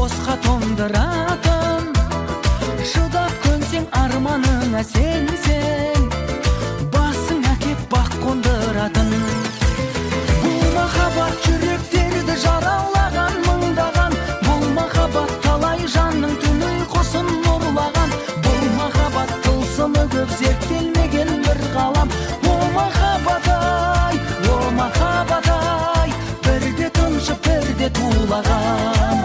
босқа тоңдыратын, шыдап көнсең арманыңа сенсең, басың әкеп бақ қондыратын. Бұл махаббат жүректерді жаралаған, мыңдаған, бұл махаббат талай жанның түн ұйқысын ұрлаған, бұл махаббат тылсымы көп зерттелмеген бір ғалам. О махаббат ай, о махаббат ай, бірде тыншып бірде тулаған.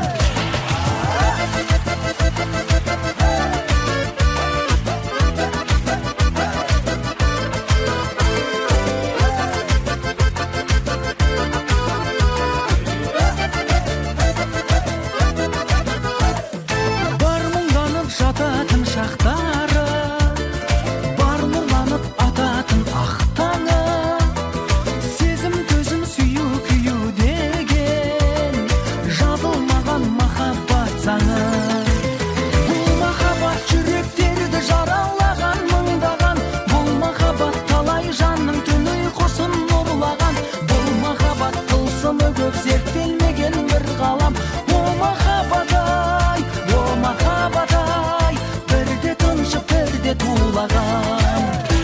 Бар мұңданып жататын шақтары, бар нұрланып ататын ақ таңы, сезім төзім сүйу күйу деген жазылмаған махаббат заңы. Бұл махаббат жүректерді жаралаған, мыңдаған, бұл махаббат талай жанның түн ұйқысын ұрлаған, бұл махаббат тылсымы көп зерттелмеген бір ғалам. О махаббат ай, о махаббат ай, бірде тыншып бірде тулаған.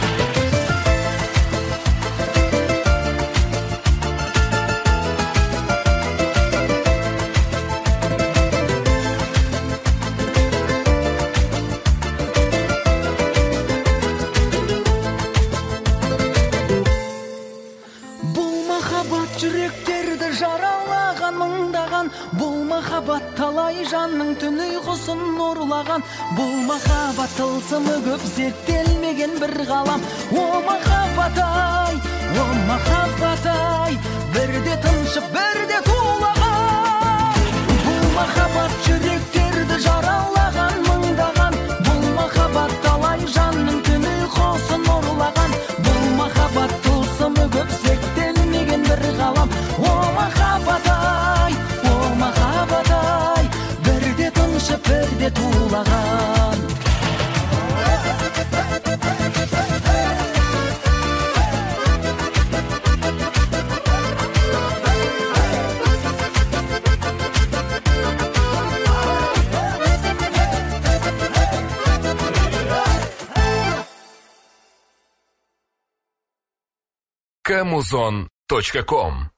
Бұл махаббат жүректерді жаралаған, мыңдаған, бұл махаббат талай жанның түн ұйқысын ұрлаған, бұл махаббат тылсымы көп зерттелмеген бір ғалам. О махаббат ай, о махаббат ай, бірде тыншып бірде тулаған. Бұл махаббат жүректерді жаралаған, мыңдаған, бұл махаббат талай жанның түн ұйқысын ұрлаған, бұл махаббат тылсымы көп зерттелмеген бір ғалам. О махаббат ай, о махаббат ай, бірде тыншып бірде тулаған. Kamuzon.com